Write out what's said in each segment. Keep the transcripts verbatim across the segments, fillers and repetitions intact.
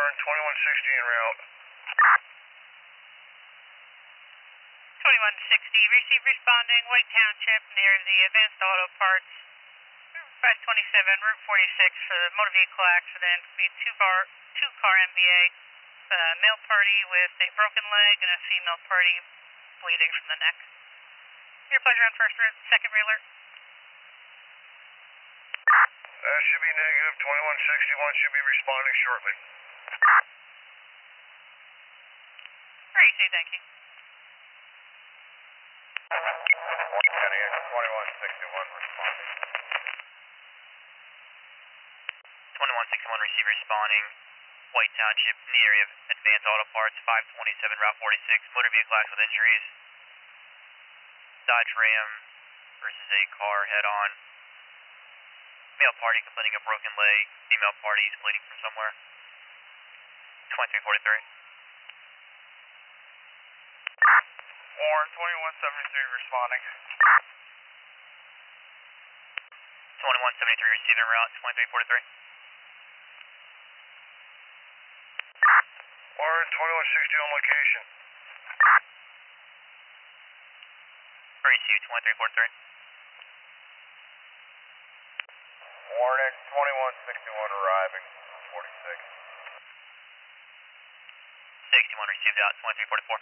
Warren, twenty-one sixty en route. twenty-one sixty, receive responding, White Township, near the Advanced Auto Parts, five twenty-seven, Route forty-six for the motor vehicle accident. We had two bar, two car M V A, a male party with a broken leg and a female party bleeding from the neck. Your pleasure on first route, second reeler. That should be negative. twenty-one sixty-one should be responding shortly. Receive, thank you. twenty-one sixty-one responding. twenty-one sixty-one receive responding, White Township, in the area of Advanced Auto Parts, five twenty-seven, Route forty-six, motor vehicle accident with injuries. Dodge Ram versus a car head-on. Male party complaining of broken leg, female party is bleeding from somewhere. twenty-three forty-three. Warren, twenty-one seventy-three responding. twenty-one seventy-three receiving route, twenty-three forty-three. Warren, twenty-one sixty on location. Receive, twenty-three forty-three. Warren, twenty-one sixty-one arriving, forty-six. sixty-one received out, twenty-three forty-four.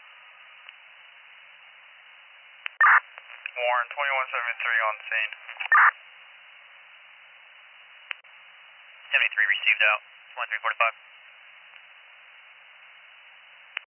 Warren, twenty-one seventy-three on the scene. seventy-three received out, twenty-three forty-five.